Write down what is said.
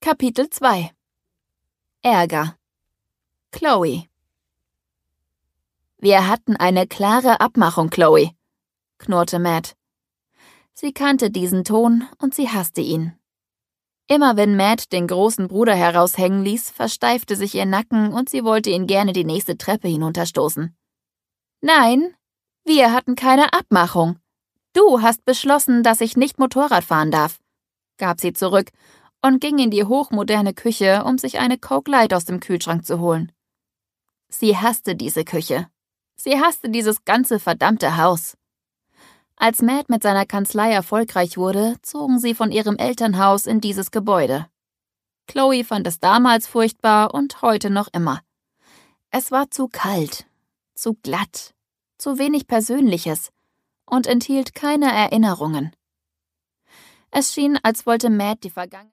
Kapitel 2 Ärger. Chloe. »Wir hatten eine klare Abmachung, Chloe«, knurrte Matt. Sie kannte diesen Ton und sie hasste ihn. Immer wenn Matt den großen Bruder heraushängen ließ, versteifte sich ihr Nacken und sie wollte ihn gerne die nächste Treppe hinunterstoßen. »Nein, wir hatten keine Abmachung. Du hast beschlossen, dass ich nicht Motorrad fahren darf«, gab sie zurück und ging in die hochmoderne Küche, um sich eine Coke Light aus dem Kühlschrank zu holen. Sie hasste diese Küche. Sie hasste dieses ganze verdammte Haus. Als Matt mit seiner Kanzlei erfolgreich wurde, zogen sie von ihrem Elternhaus in dieses Gebäude. Chloe fand es damals furchtbar und heute noch immer. Es war zu kalt, zu glatt, zu wenig Persönliches und enthielt keine Erinnerungen. Es schien, als wollte Matt die Vergangenheit